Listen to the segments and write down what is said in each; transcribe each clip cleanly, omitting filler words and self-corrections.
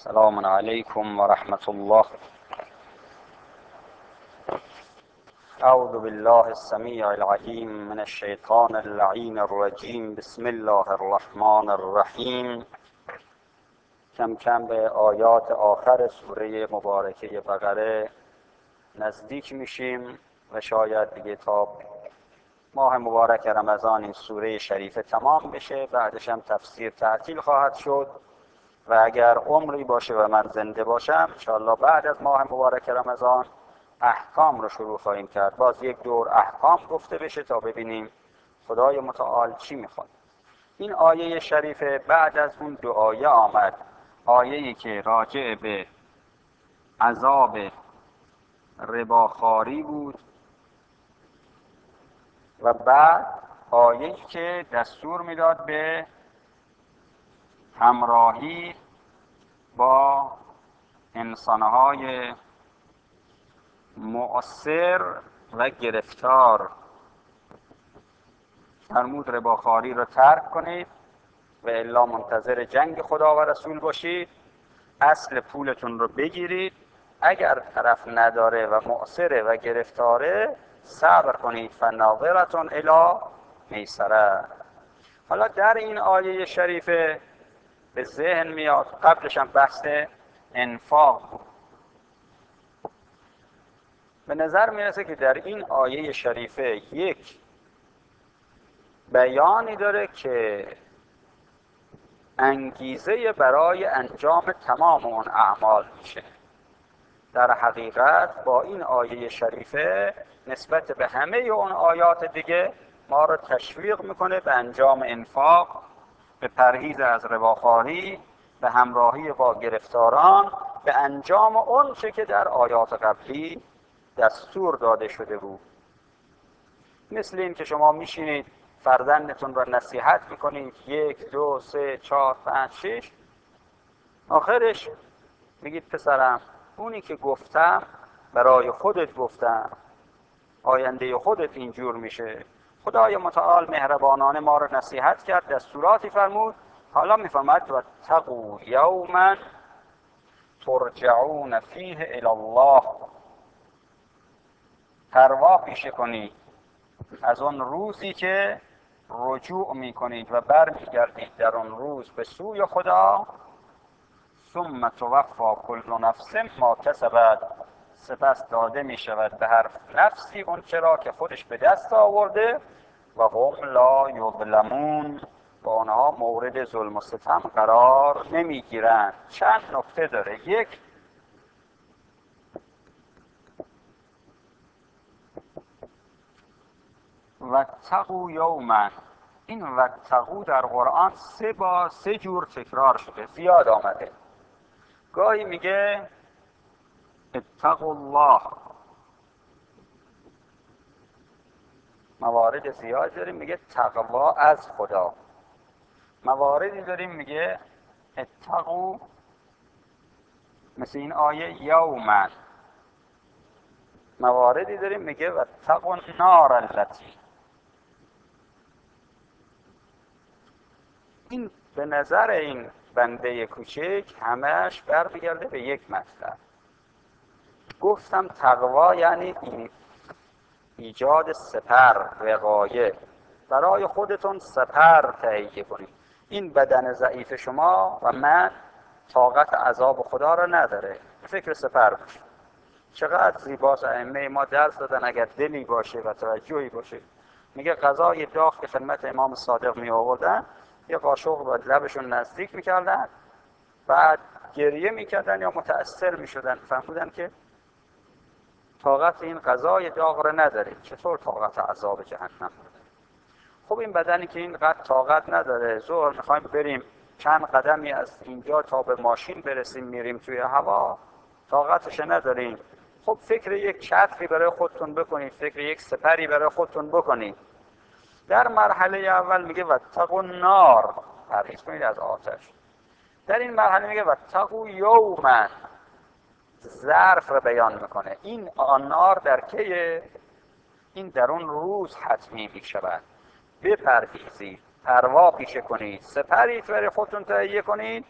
السلام علیکم و رحمت الله. اعوذ بالله السمیع العلیم من الشیطان اللعین الرجیم. بسم الله الرحمن الرحیم. کم کم به آیات آخر سوره مبارکه بقره نزدیک میشیم و شاید دیگه تا ماه مبارک رمضان این سوره شریفه تمام بشه، بعدش هم تفسیر تعطیل خواهد شد و اگر عمری باشه و من زنده باشم انشاءالله بعد از ماه مبارک رمضان احکام رو شروع خواهیم کرد. باز یک دور احکام گفته بشه تا ببینیم خدای متعال چی میخواد. این آیه شریفه بعد از اون دو آیه آمد، آیه‌ای که راجع به عذاب رباخواری بود و بعد آیه‌ای که دستور میداد به همراهی با انسانهای مؤثر و گرفتار. فرمود رباخواری رو ترک کنید و الا منتظر جنگ خدا و رسول باشید، اصل پولتون رو بگیرید، اگر طرف نداره و مؤثره و گرفتاره صبر کنید، فناظرتون الی میسره. حالا در این آیه شریفه به ذهن میاد، قبلش هم بحث انفاق بود. به نظر میرسه که در این آیه شریفه یک بیانی داره که انگیزه برای انجام تمام اون اعمال میشه. در حقیقت با این آیه شریفه نسبت به همه اون آیات دیگه ما رو تشویق میکنه به انجام انفاق، به پرهیز از رباخواری، به همراهی با گرفتاران، به انجام اون چه که در آیات قبلی دستور داده شده بود. مثل این که شما میشینید فرزندتون را نصیحت میکنید، 1 2 3 4 5 6، آخرش میگید پسرم اونی که گفتم برای خودت گفتم، آینده خودت اینجور میشه. خدای متعال مهربانانه ما رو نصیحت کرد، دستوراتی فرمود، حالا میفرماید واتقوا یوما ترجعون فیه الی الله. پروا پیشه کنید از اون روزی که رجوع میکنید و برمیگردید در اون روز به سوی خدا. ثم توفی کل نفس ما کسبت، سپس داده میشود به هر نفسی اون چرا که خودش به دست آورده و هم لا یظلمون، و آنها مورد ظلم و ستم قرار نمیگیرند. چند نکته داره. یک، واتقوا یوما. این واتقوا در قرآن 3 جور تکرار شده، زیاد آمده. گاهی میگه اتقوا الله، موارد زیاد داریم میگه تقوا از خدا. مواردی داریم میگه اتقوا، مثل این آیه یوما. مواردی داریم میگه واتقوا النار التي. این به نظر این بنده کوچک همش برمیگرده به یک مطلب. گفتم تقوا یعنی این ایجاد سپر، وقایه، برای خودتون سپر تهیه کنید. این بدن ضعیف شما و من طاقت عذاب خدا را نداره، فکر سپر باشید. چقدر زیباست ائمه ما درس دادن، اگر دلی باشه و توجهی باشه. میگه غذای داغ که خدمت امام صادق می آوردن، یه قاشق با لبشون نزدیک میکردن، بعد گریه میکردن یا متأثر میشدن، فهمیدن که طاقت این غذای داغ را نداره، چطور طاقت عذاب جهنم داره؟ خب این بدنی که اینقدر طاقت نداره، ظهر میخوایم بریم چند قدمی از اینجا تا به ماشین برسیم، میریم توی هوا، طاقتش نداریم. خب فکر یک چتری برای خودتون بکنید، فکر یک سپری برای خودتون بکنید. در مرحله اول میگه واتقوا النار، پرهیز کنید از آتش. در این مرحله میگه واتقوا یوما، ظرف رو بیان میکنه. این نار در کیه؟ این در اون روز حتمی میشود. بپرهیزید، پروا پیشه کنید، سپری برای خودتون تهیه کنید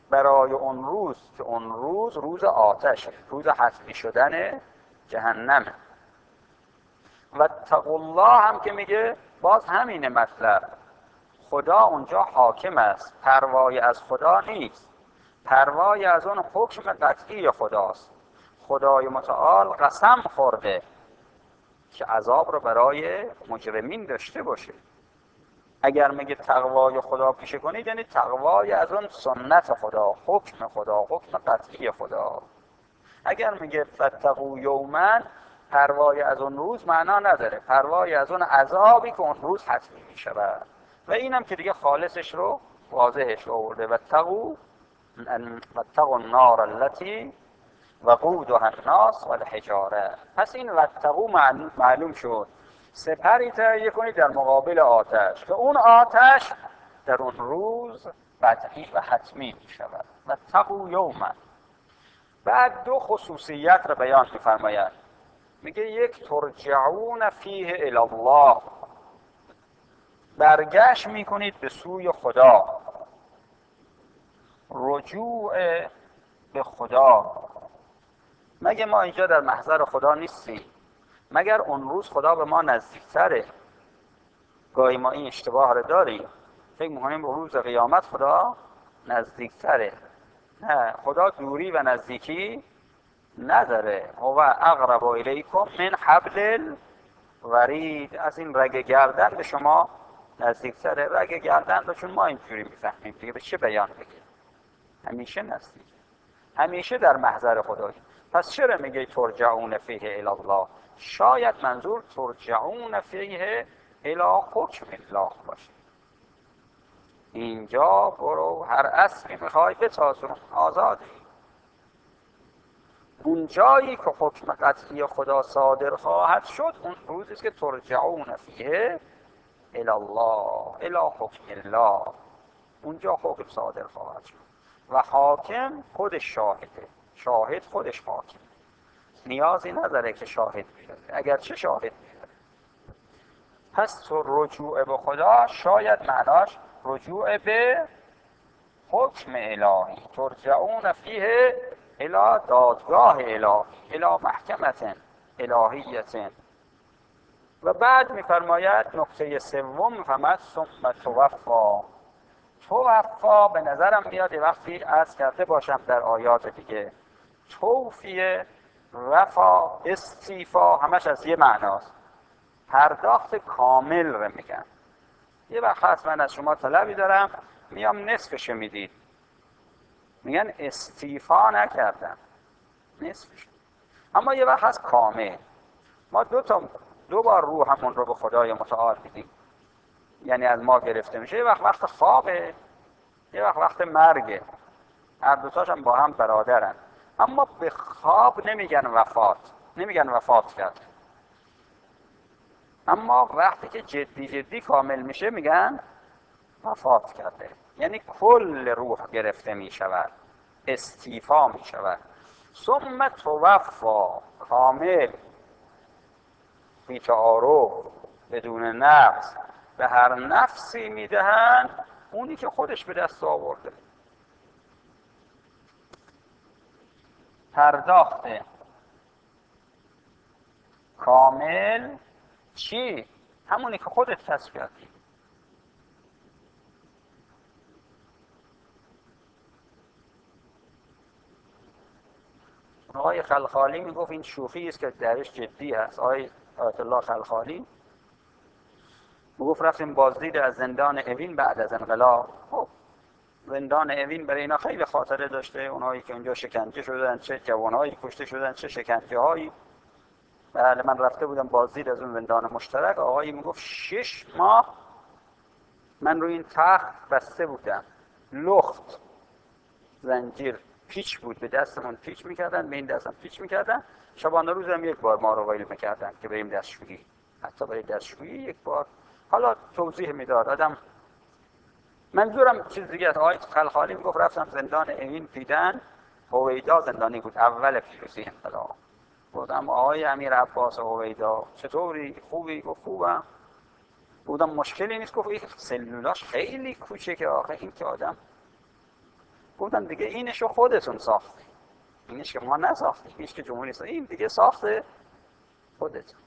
برای اون روز که اون روز روز آتشه، روز حتمی شدن جهنمه. و اتقوا الله هم که میگه باز همینه مطلب. خدا اونجا حاکم است، پروای از خدا نیست، پروای از اون حکم قطعی خداست. خدای متعال قسم خورده که عذاب رو برای مجرمین داشته باشه. اگر میگه تقوای خدا پیشه کنید یعنی تقوای از اون سنت خدا، حکم خدا، حکم قطعی خدا. اگر میگه فاتقوا یوما، پروای از اون روز معنا نداره، پروای از اون عذابی که اون روز حتمی میشود. و اینم که دیگه خالصش رو واضحش رو آورده. واتقوا النار التي وقودها الناس والحجاره. پس این واتقوا معلوم شد، سپری تهیه کنید در مقابل آتش که اون آتش در اون روز قطعی و حتمی می شود. واتقوا یوما. بعد دو خصوصیت را بیان می‌فرماید. میگه یک، ترجعون فیه الی الله، برگشت میکنید به سوی خدا، رجوع به خدا. مگه ما اینجا در محضر خدا نیستیم؟ مگر اون روز خدا به ما نزدیکتره؟ گاهی ما این اشتباه رو داریم، فکر می‌کنیم به روز قیامت خدا نزدیکتره. نه، خدا دوری و نزدیکی نداره. هو اقرب الیکم من حبل الورید. از این رگ گردن به شما نزدیکتره. رگ گردن رو چون ما اینجوری میفهمیم دیگه به چه بیان بگیم؟ همیشه نزدیک، همیشه در محضر خدای. پس چرا میگه ترجعون فیه الی الله؟ شاید منظور ترجعون فیه الی حکم الله باشه. اینجا برو هر اسبی میخوای بتازون، آزادی. اون جایی که حکم قطعی خدا صادر خواهد شد اون روزی است که ترجعون فیه الی الله، الی حکم الله. اونجا حکم صادر خواهد شد و حاکم خودش شاهده، شاهد خودش حاکم، نیازی نداره که شاهد بیاره، اگرچه شاهد بیاره. پس تو رجوع به خدا شاید معناش رجوع به حکم الهی. ترجعون فیه الی دادگاه الهی، الی محکمت الهیت. و بعد میفرماید نکته سوم میفرماید ثم توفا. توفا به نظرم میاد وقتی عرض کرده باشم در آیات دیگه، توفیه، وفا، استیفا همش از یه معناست. پرداخت کامل رو میگن. یه وقت هست من از شما طلبی دارم میام نصفش میدید، میگن استیفا نکردم، نصفش. اما یه وقت هست کامل. ما دو بار روحمون رو به خدای متعال میدیم، یعنی از ما گرفته میشه. یه وقت خوابه، یه وقت مرگه. هر دوتاش هم با هم برادرن. اما به خواب نمیگن وفات، نمیگن وفات کرد. اما وقتی که جدی کامل میشه میگن وفات کرده، یعنی کل روح گرفته میشود، استیفا میشود. ثم توفا، کامل، بی تعارف، بدون نقص، به هر نفسی میدهن اونی که خودش به دست آورده. پرداخت کامل چی؟ همونی که خودت کسب کردی. آقای خلخالی میگفت این شوخی است که درش جدی است. آیت الله خلخالی میگفت رفتیم بازدید از زندان اوین بعد از انقلاب. خب زندان اوین برای اینا خیلی خاطره داشته، اونایی که اونجا شکنجه شدن، چه جوانایی کشته شدن، چه شکنجه هایی. بله من رفته بودم بازدید از اون زندان مشترک. آقایی میگفت 6 ماه من روی این تخت بسته بودم، لخت زنجیر پیچ بود، به دستمون پیچ میکردن، به این دستم پیچ میکردن. شبانه روز هم یک بار ما رو ویل میکردن که بریم دستشویی، حتی برای دستشویی یک بار. حالا توضیح میداد آدم. منظورم چیز دیگه است. آقای خلخالی میگفت رفتم زندان اوین، دیدن هویدا زندانی بود اول پیروزی انقلاب. گفتم آقای امیر عباس هویدا چطوری؟ خوبی؟ گفت خوبم. بودم مشکلی نیست. گفت این سلولاش خیلی کوچکه آخه، این که آدم گفتن دیگه اینشو خودتون ساختید، اینش که ما نساختیم، اینش که جمهوری اسلامی، این دیگه ساخته خودتون.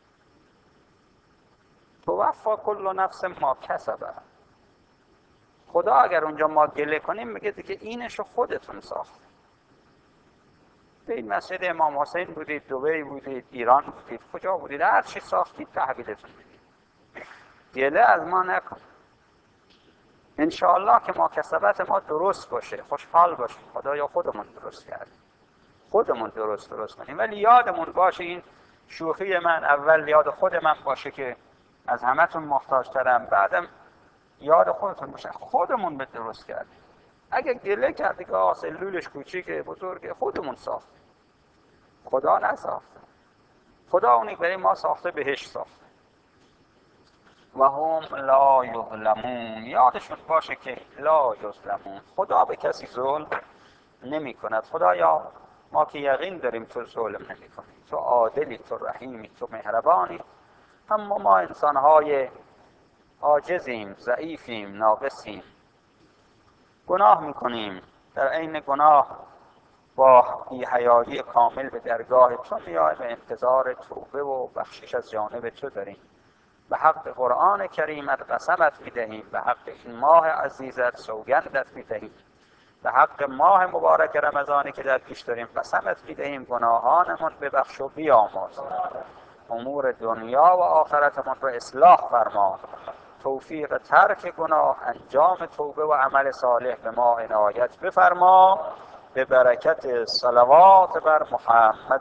توفی کل نفس ما کسبه. خدا اگر اونجا ما گله کنیم میگه دیگه اینشو خودتون ساختید. به این مسجد امام حسین بودید، دبی بودید، ایران بودید، کجا بودید، هر چی ساختید تحویلتون میدید. گله از ما نکن. انشاءالله که ما کسبت ما درست باشه، خوشحال باشیم. خدایا خودمون درست کردیم، خودمون درست کنیم، ولی یادمون باشه این شوخی من اول یاد خود من باشه که از همتون محتاج ترم، بعدم یاد خودتون باشه خودمون به درست کردیم. اگه گله کردی که سلولش کوچیکه بزرگه، خودمون ساختیم، خدا نساخته. خدا اونی برای ما ساخته، بهش ساخته. و هم لا یظلمون. یادشون باشه که لا یظلمون، خدا به کسی ظلم نمی کند. خدایا ما که یقین داریم تو ظلم نمی کنی، تو عادلی، تو رحیمی، تو مهربانی، اما ما انسانهای عاجزیم، ضعیفیم، ناقصیم، گناه میکنیم. در عین گناه با بی‌حیایی کامل به درگاه تو میایم، به انتظار توبه و بخشش از جانب تو داریم. به حق قرآن کریمت قسمت میدهیم، به حق این ماه عزیزت سوگندت میدهیم، به حق ماه مبارک رمضانی که در پیش داریم قسمت میدهیم گناهانمون ببخش و بیامرز، امور دنیا و آخرتمون رو اصلاح فرما، توفیق ترک گناه، انجام توبه و عمل صالح به ما عنایت بفرما، به برکت صلوات بر محمد